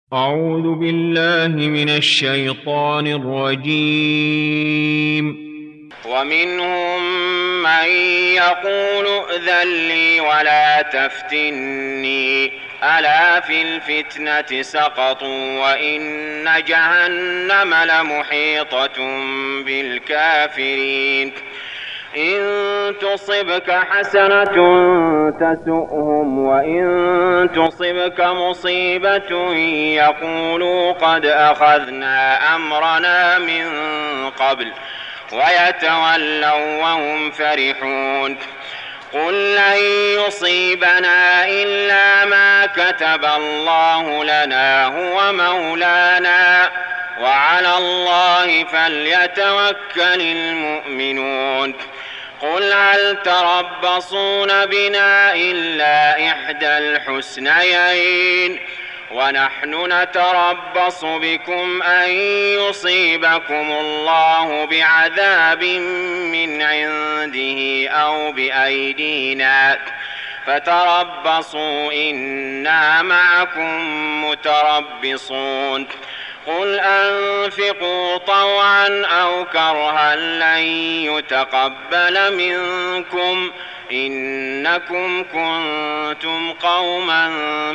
أعوذ بالله من الشيطان الرجيم. ومنهم من يقول ائذن لي ولا تفتني ألا في الفتنة سقطوا وإن جهنم لمحيطة بالكافرين إن تصبك حسنة تسؤهم وإن تصبك مصيبة يقولوا قد أخذنا أمرنا من قبل ويتولوا وهم فرحون قل لن يصيبنا إلا ما كتب الله لنا هو مولانا وعلى الله فليتوكل المؤمنون قل هل تربصون بنا إلا إحدى الحسنيين ونحن نتربص بكم أن يصيبكم الله بعذاب من عنده أو بأيدينا فتربصوا إنا معكم متربصون قل أنفقوا طوعا أو كرها لن يتقبل منكم إنكم كنتم قوما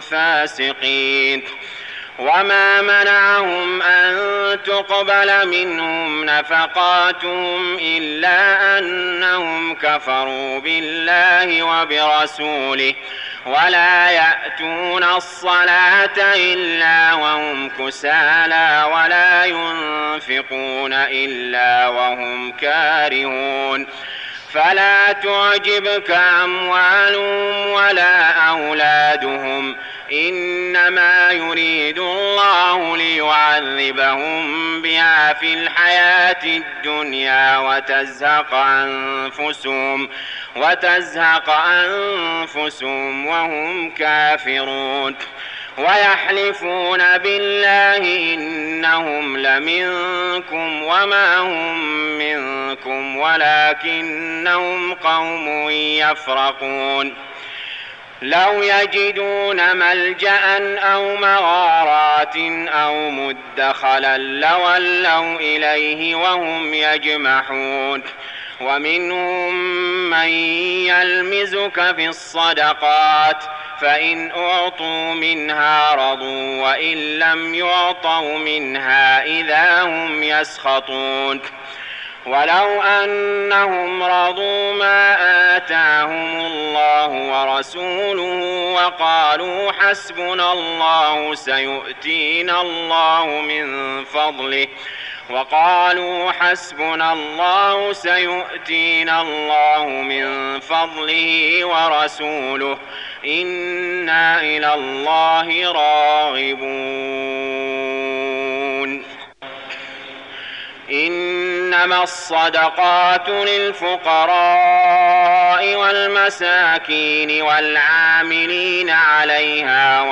فاسقين وما منعهم أن تقبل منهم نفقاتهم إلا أنهم كفروا بالله وبرسوله ولا يأتون الصلاة إلا وهم كسالى ولا ينفقون إلا وهم كارهون فلا تعجبك أموالهم ولا أولادهم إنما يريد الله ليعذبهم بها في الحياة الدنيا وتزهق أنفسهم وهم كافرون ويحلفون بالله إنهم لمنكم وما هم منكم ولكنهم قوم يفرقون لو يجدون ملجأ أو مغارات أو مدخلا لولوا إليه وهم يجمحون ومنهم من يلمزك في الصدقات فإن أعطوا منها رضوا وإن لم يعطوا منها إذا هم يسخطون ولو أنهم رضوا ما آتاهم الله ورسوله وقالوا حسبنا الله سيؤتينا الله من فضله ورسوله إنا إلى الله راغبون إنما الصدقات للفقراء والمساكين والعاملين عليها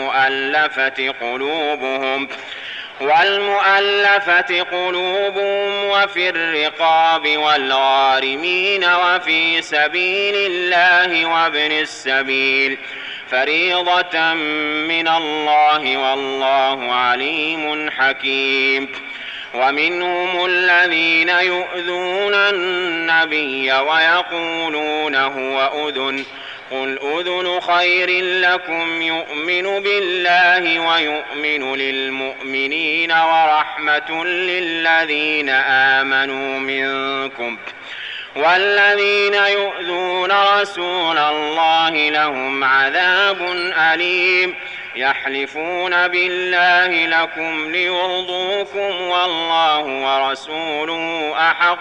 والمؤلفة قلوبهم وفي الرقاب والغارمين وفي سبيل الله وابن السبيل فريضة من الله والله عليم حكيم ومنهم الذين يؤذون النبي ويقولون هو أذن قل أذن خير لكم يؤمن بالله ويؤمن للمؤمنين ورحمة للذين آمنوا منكم والذين يؤذون رسول الله لهم عذاب أليم يحلفون بالله لكم ليرضوكم والله ورسوله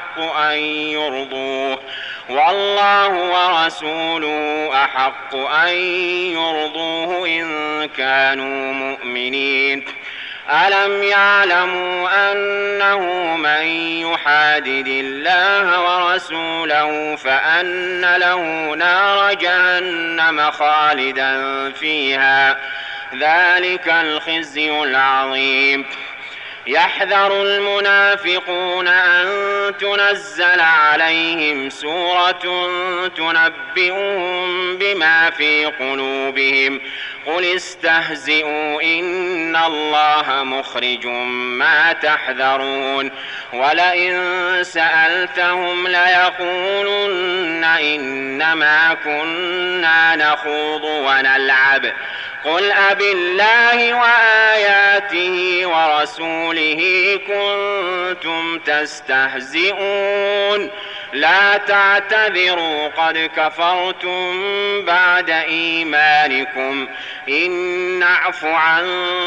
أحق أن يرضوه إن كانوا مؤمنين ألم يعلموا أنه من يحادد الله ورسوله فأن له نار جهنم خالدا فيها ذلك الخزي العظيم يحذر المنافقون أن تنزل عليهم سورة تنبئهم بما في قلوبهم قل استهزئوا إن الله مخرج ما تحذرون ولئن سألتهم ليقولن إنما كنا نخوض ونلعب قل أبالله وآياته ورسوله كنتم تستهزئون لا تعتذروا قد كفرتم بعد إيمانكم إن نعف عن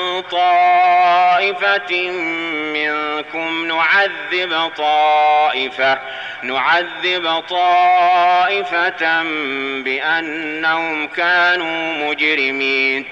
طائفة منكم نعذب طائفة بأنهم كانوا مجرمين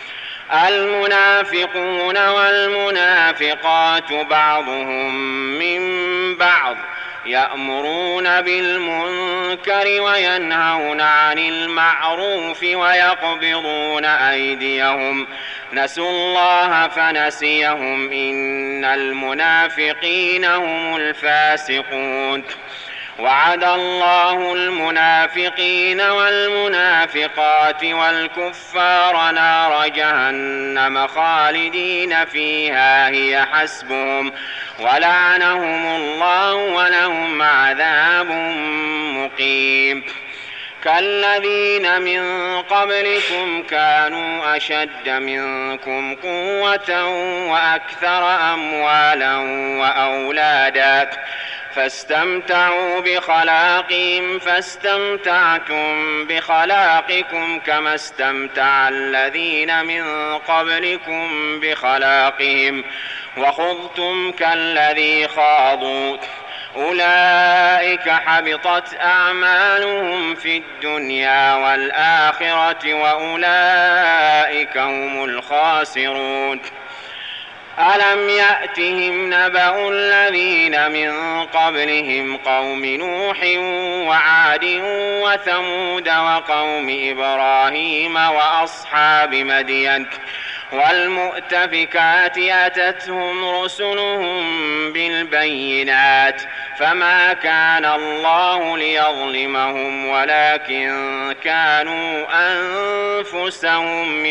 المنافقون والمنافقات بعضهم من بعض يأمرون بالمنكر وينهون عن المعروف ويقبضون أيديهم نسوا الله فنسيهم إن المنافقين هم الفاسقون وعد الله المنافقين والمنافقات والكفار نار جهنم خالدين فيها هي حسبهم ولعنهم الله ولهم عذاب مقيم كالذين من قبلكم كانوا أشد منكم قوة وأكثر أموالا وأولادا فاستمتعوا بخلاقهم فاستمتعتم بخلاقكم كما استمتع الذين من قبلكم بخلاقهم وخضتم كالذي خاضوا أولئك حبطت أعمالهم في الدنيا والآخرة وأولئك هم الخاسرون ألم يأتهم نبأ الذين من قبلهم قوم نوح وعاد وثمود وقوم إبراهيم وأصحاب مدين والمؤتفكات أتتهم رسلهم بالبينات فما كان الله ليظلمهم ولكن كانوا أنفسهم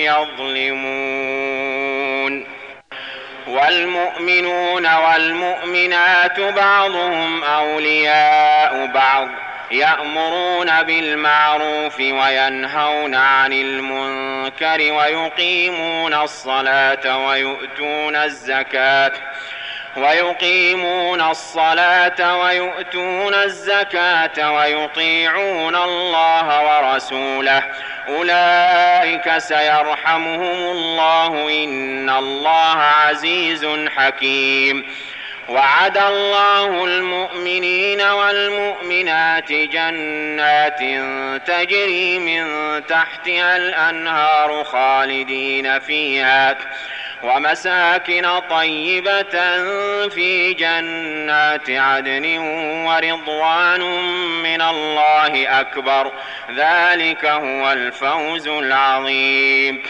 يظلمون والمؤمنون والمؤمنات بعضهم أولياء بعض يأمرون بالمعروف وينهون عن المنكر ويقيمون الصلاة ويؤتون الزكاة ويطيعون الله ورسوله أولئك سيرحمهم الله إن الله عزيز حكيم وعد الله المؤمنين والمؤمنات جنات تجري من تحتها الأنهار خالدين فيها ومساكن طيبة في جنات عدن ورضوان من الله أكبر ذلك هو الفوز العظيم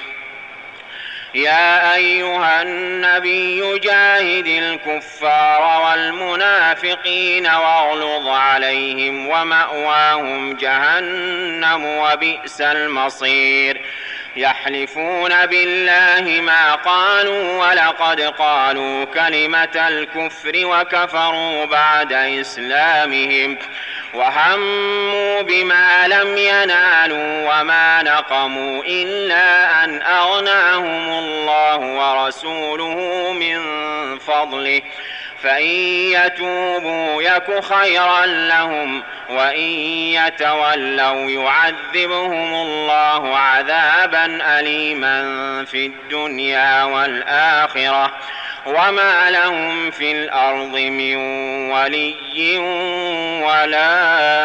يا أيها النبي جاهد الكفار والمنافقين واغلظ عليهم ومأواهم جهنم وبئس المصير يحلفون بالله ما قالوا ولقد قالوا كلمة الكفر وكفروا بعد إسلامهم وهموا بما لم ينالوا وما نقموا إلا أن أغناهم الله ورسوله من فضله فإن يتوبوا يك خيرا لهم وإن يتولوا يعذبهم الله عذابا أليما في الدنيا والآخرة وما لهم في الأرض من ولي ولا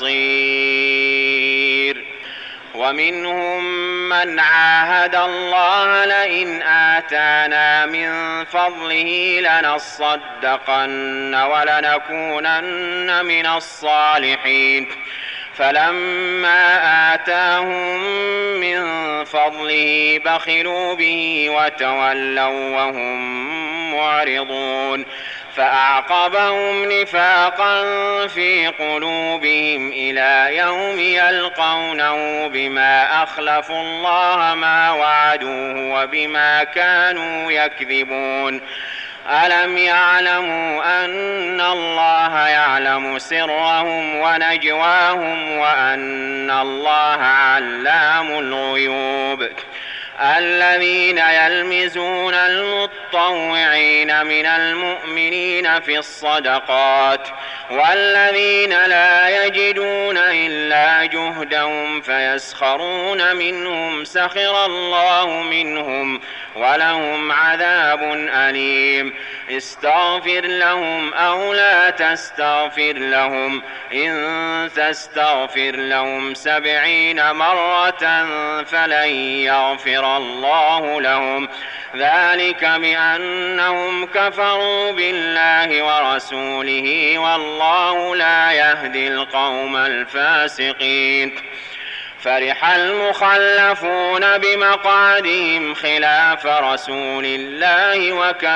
نصير ومنهم من عاهد الله لئن آتانا من فضله لنصدقن ولنكونن من الصالحين فلما آتاهم من فضله بخلوا به وتولوا وهم معرضون فأعقبهم نفاقا في قلوبهم إلى يوم يلقونه بما أخلفوا الله ما وعدوه وبما كانوا يكذبون ألم يعلموا أن الله يعلم سرهم ونجواهم وأن الله علام الغيوب الذين يلمزون المطوعين من المؤمنين في الصدقات والذين لا يجدون إلا جهدهم فيسخرون منهم سخر الله منهم ولهم عذاب أليم استغفر لهم أو لا تستغفر لهم إن تستغفر لهم 70 مرة فلن يغفر الله لهم ذلك بأنهم كفروا بالله ورسوله والله لا يهدي القوم الفاسقين فرح المخلفون بمقعدهم خلاف رسول الله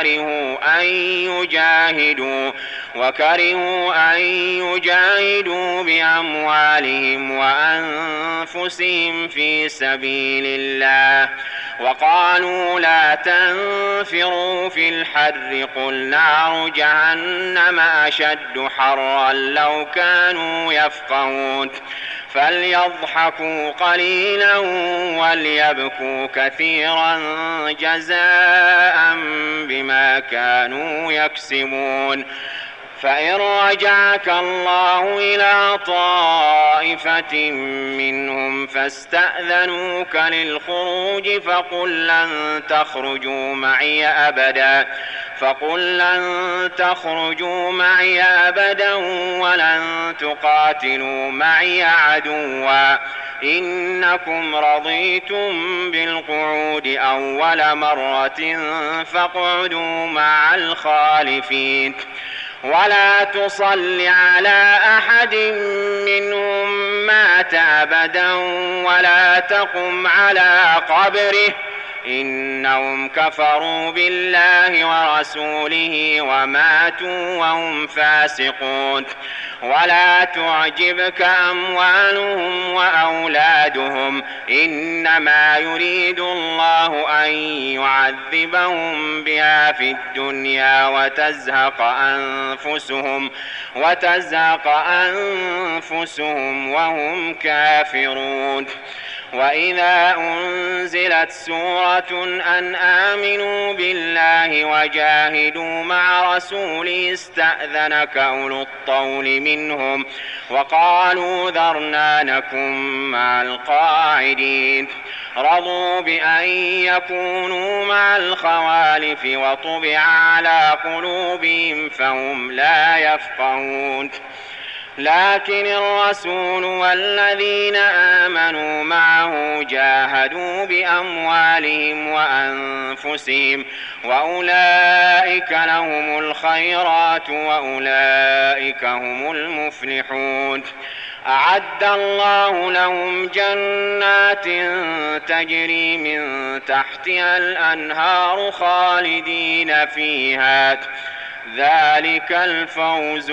وكرهوا أن يجاهدوا بأموالهم وأنفسهم في سبيل الله وقالوا لا تنفروا في الحر قل نار جهنم أشد حرا لو كانوا يفقهون فليضحكوا قليلا وليبكوا كثيرا جزاء بما كانوا يكسبون فإن رجعك الله إلى طائفة منهم فاستأذنوك للخروج فقل لن تخرجوا معي أبدا ولن تقاتلوا معي عدوا إنكم رضيتم بالقعود أول مرة فاقعدوا مع الخالفين ولا تصل على أحد منهم مات أبدا ولا تقم على قبره إنهم كفروا بالله ورسوله وماتوا وهم فاسقون ولا تعجبك أموالهم وأولادهم إنما يريد الله أن يعذبهم بها في الدنيا وتزهق أنفسهم وهم كافرون وإذا أنزلت سورة أن آمنوا بالله وجاهدوا مع رسوله استأذنك أولو الطول منهم وقالوا ذرنا نكن مع القاعدين رضوا بأن يكونوا مع الخوالف وطبع على قلوبهم فهم لا يفقهون لكن الرسول والذين آمنوا معه جاهدوا بأموالهم وأنفسهم وأولئك لهم الخيرات وأولئك هم المفلحون أعد الله لهم جنات تجري من تحتها الأنهار خالدين فيها ذلك الفوز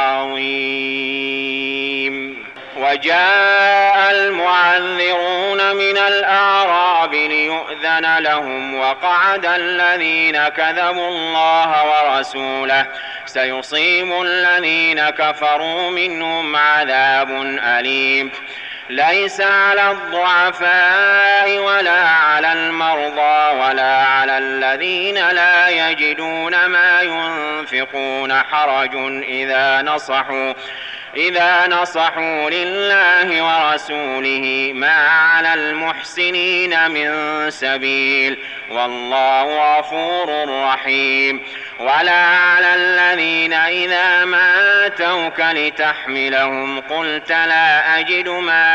العظيم وجاء المعذرون من الأعراب ليؤذن لهم وقعد الذين كذبوا الله ورسوله سيصيب الذين كفروا منهم عذاب أليم ليس على الضعفاء ولا على المرضى ولا على الذين لا يجدون ما ينفقون حرج إذا نصحوا لله ورسوله ما على المحسنين من سبيل والله غفور رحيم ولا على الذين إذا ما أتوك لتحملهم قلت لا أجد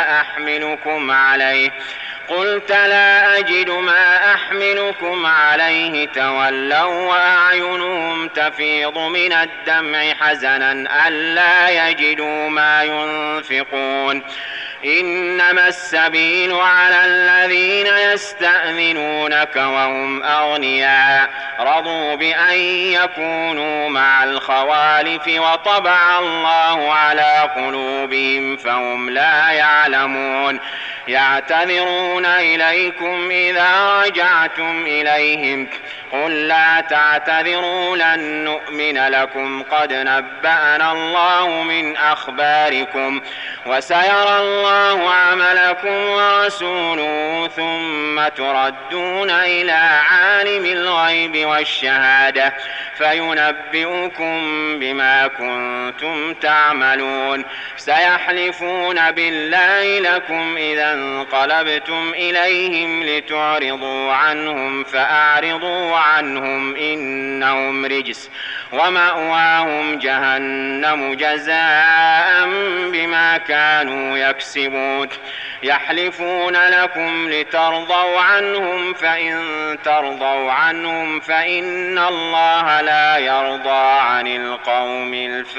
ما أحملكم عليه تولوا وأعينهم تفيض من الدمع حزنا ألا يجدوا ما ينفقون إنما السبيل على الذين يستأذنونك وهم أغنياء رضوا بأن يكونوا مع الخوالف وطبع الله على قلوبهم فهم لا يعلمون يعتذرون إليكم إذا رجعتم إليهم قل لا تعتذروا لن نؤمن لكم قد نبأنا الله من أخباركم وسيرى الله عملكم ورسوله ثم تردون إلى عالم الغيب والشهادة فينبئكم بما كنتم تعملون سيحلفون بالله لكم إذا انقلبتم إليهم لتعرضوا عنهم فأعرضوا عنهم إنهم رجس ومأواهم جهنم جزاء بما كانوا يكسبون يحلفون لكم لترضوا عنهم فإن ترضوا عنهم فإن الله لا يرضى عن القوم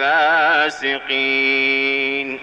الفاسقين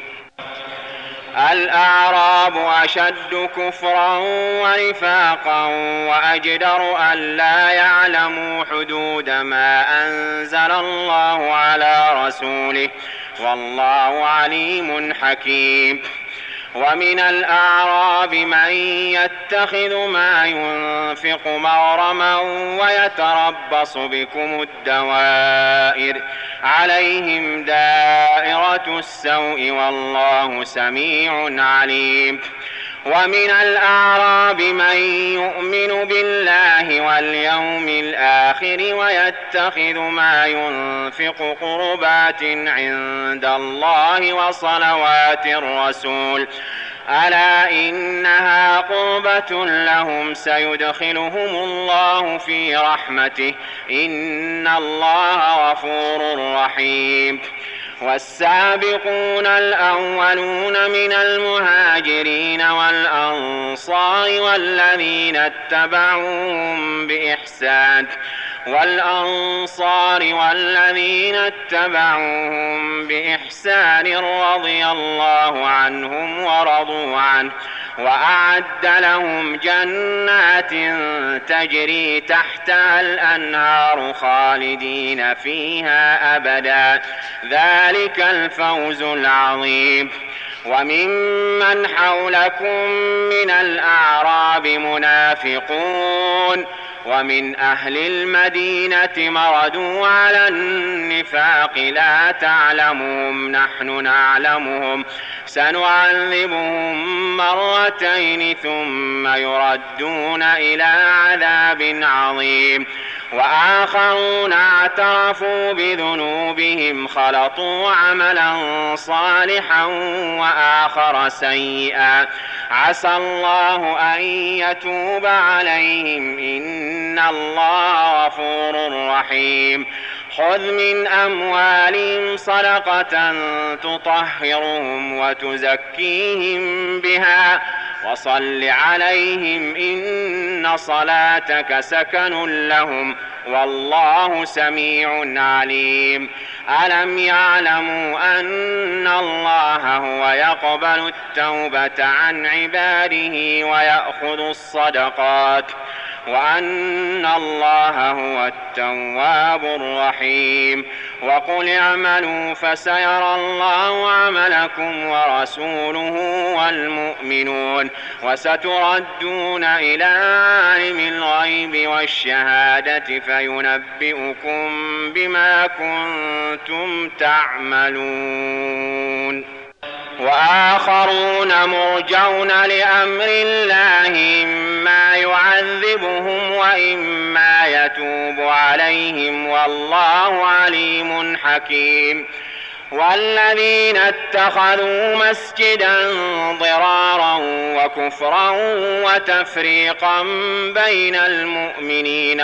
الأعراب أشد كفرا ونفاقا وأجدر ألا يعلموا حدود ما أنزل الله على رسوله والله عليم حكيم ومن الأعراب من يتخذ ما ينفق مغرما ويتربص بكم الدوائر عليهم دائرة السوء والله سميع عليم ومن الأعراب من يؤمن بالله واليوم الآخر ويتخذ ما ينفق قربات عند الله وصلوات الرسول ألا إنها قربة لهم سيدخلهم الله في رحمته إن الله غفور رحيم والسابقون الأولون من المهاجرين والأنصار والذين اتبعوهم بإحسان رضي الله عنهم ورضوا عنه وأعد لهم جنات تجري تحتها الأنهار خالدين فيها أبدا ذلك الفوز العظيم وممن حولكم من الأعراب منافقون ومن أهل المدينة مردوا على النفاق لا تعلمهم نحن نعلمهم سنعذبهم مرتين ثم يردون إلى عذاب عظيم وآخرون اعترفوا بذنوبهم خلطوا عملا صالحا وآخر سيئا عسى الله أن يتوب عليهم إن الله غفور رحيم خذ من أموالهم صدقة تطهرهم وتزكيهم بها وصل عليهم إن صلاتك سكن لهم والله سميع عليم ألم يعلموا أن الله هو يقبل التوبة عن عباده ويأخذ الصدقات وأن الله هو التواب الرحيم وقل اعملوا فسيرى الله عملكم ورسوله والمؤمنون وستردون إلى عالم الغيب والشهادة فينبئكم بما كنتم تعملون وآخرون مرجون لأمر الله إما يعذبهم وإما يتوب عليهم والله عليم حكيم والذين اتخذوا مسجدا ضرارا وكفرا وتفريقا بين المؤمنين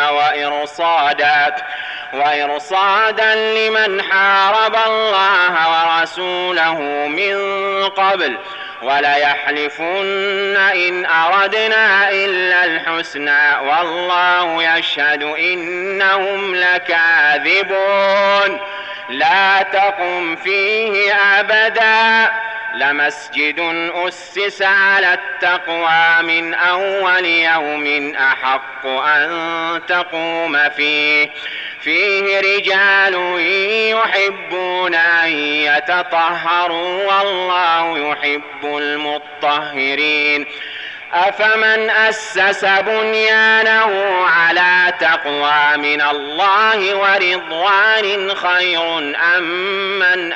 وإرصادا لمن حارب الله ورسوله من قبل وليحلفن إن أردنا إلا الحسنى والله يشهد إنهم لكاذبون لا تقم فيه أبدا لمسجد أسس على التقوى من أول يوم أحق أن تقوم فيه رجال يحبون أن يتطهروا والله يحب المطهرين أفمن أسس بنيانه على تقوى من الله ورضوان خير أمن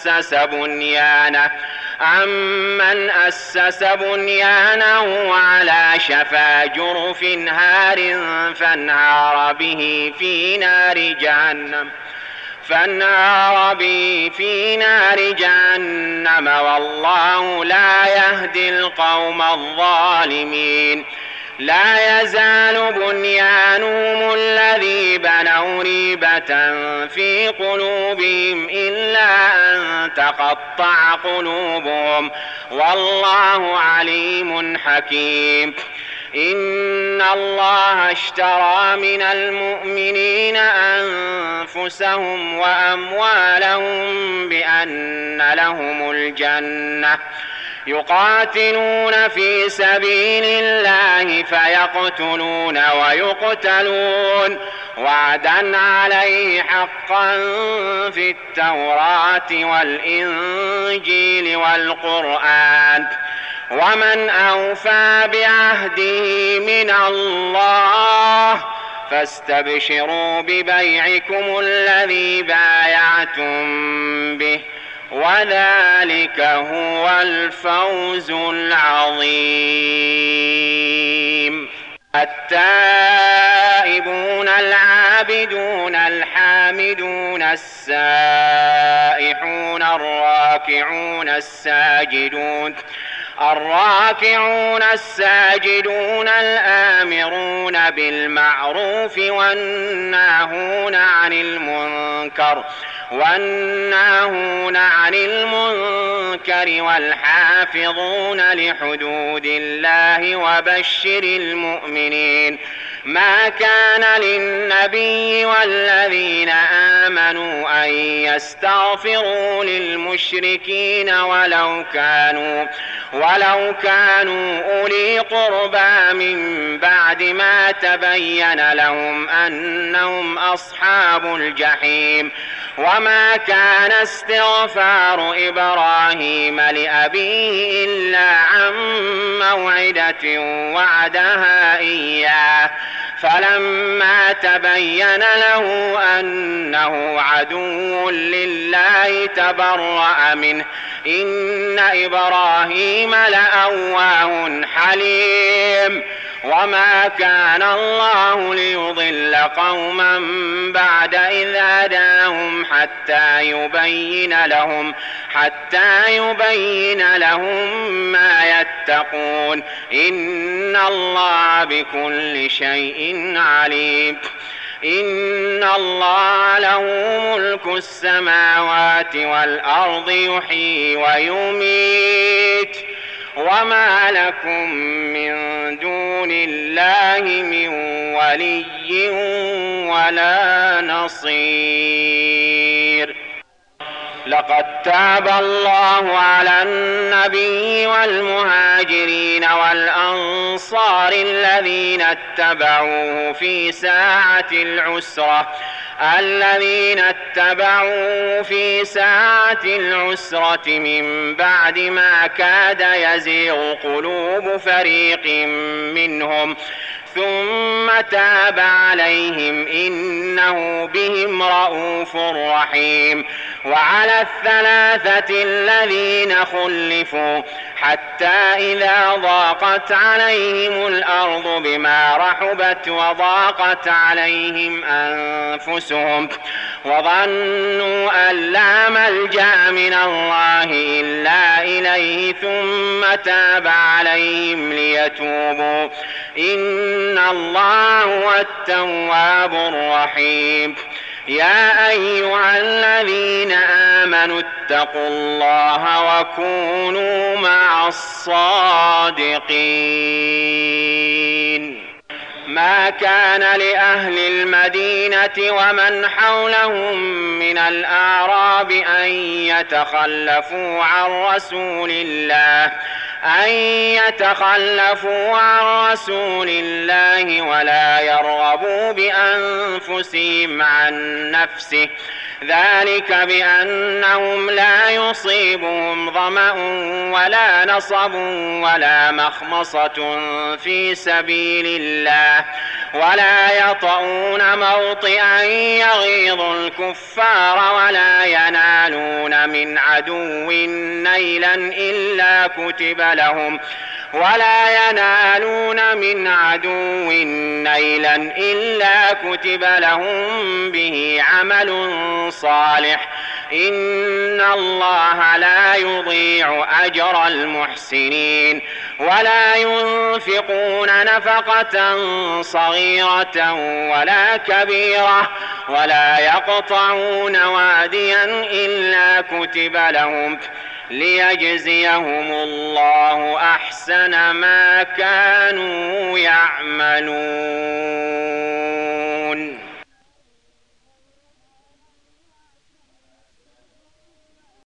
أسس بنيانه على شفا جرف هار فانهار به في نار جهنم والله لا يهدي القوم الظالمين لا يزال بنيانهم الذي بنوا ريبة في قلوبهم إلا أن تقطع قلوبهم والله عليم حكيم إن الله اشترى من المؤمنين أنفسهم وأموالهم بأن لهم الجنة يقاتلون في سبيل الله فيقتلون ويقتلون وعدا عليه حقا في التوراة والإنجيل والقرآن ومن أوفى بعهده من الله فاستبشروا ببيعكم الذي بايعتم به وذلك هو الفوز العظيم التائبون العابدون الحامدون السائحون الراكعون الساجدون الآمرون بالمعروف والناهون عن المنكر والحافظون لحدود الله وبشر المؤمنين ما كان للنبي والذين آمنوا أن يستغفروا للمشركين ولو كانوا أولي قربى من بعد ما تبين لهم أنهم أصحاب الجحيم وما كان استغفار إبراهيم لأبيه إلا عن موعدة وعدها إياه فلما تبين له أنه عدو لله تبرأ منه إن إبراهيم لأواه حليم وما كان الله ليضل قوما بعد إذ هداهم حتى يبين لهم ما يتقون إن الله بكل شيء عليم إن الله له ملك السماوات والأرض يحيي ويميت وما لكم من دون الله من ولي ولا نصير لقد تاب الله على النبي والمهاجرين والأنصار الذين اتبعوه في ساعة العسرة من بعد ما كاد يزيغ قلوب فريق منهم ثم تاب عليهم إنه بهم رءوف رحيم وعلى الثلاثة الذين خلفوا حتى إذا ضاقت عليهم الأرض بما رحبت وضاقت عليهم أنفسهم وظنوا أن لا ملجأ من الله إلا إليه ثم تاب عليهم ليتوبوا إن الله هو التواب الرحيم يا أيها الذين آمنوا اتقوا الله وكونوا مع الصادقين ما كان لأهل المدينة ومن حولهم من الأعراب أن يتخلفوا عن رسول الله ولا يرغبوا بأنفسهم عن نفسه، ذلك بأنهم لا يصيبهم ظمأ ولا نصب ولا مخمصة في سبيل الله ولا يطؤون موطئا يغيظ الكفار ولا ينالون من عدو نيلا إلا كتب لهم به عمل صالح، إن الله لا يضيع أجر المحسنين. ولا ينفقون نفقة صغيرة ولا كبيرة ولا يقطعون واديا إلا كتب لهم ليجزيهم الله أحسن ما كانوا يعملون.